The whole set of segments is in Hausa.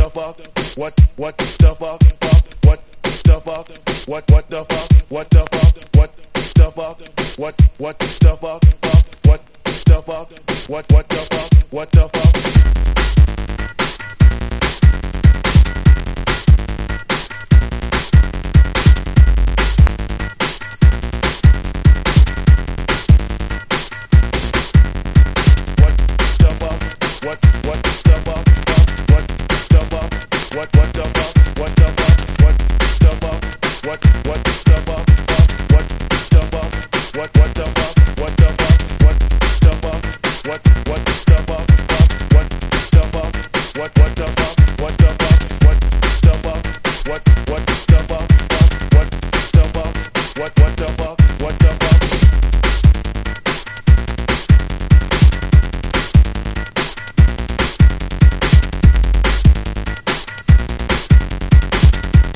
fuck, what the fuck, what the fuck, what the fuck, what the fuck, what the fuck, what the fuck, what the fuck, what the fuck, what the fuck.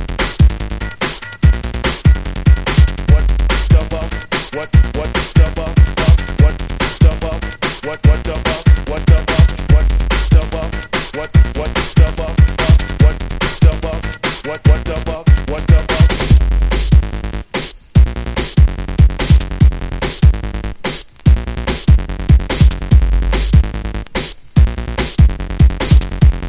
What the fuck?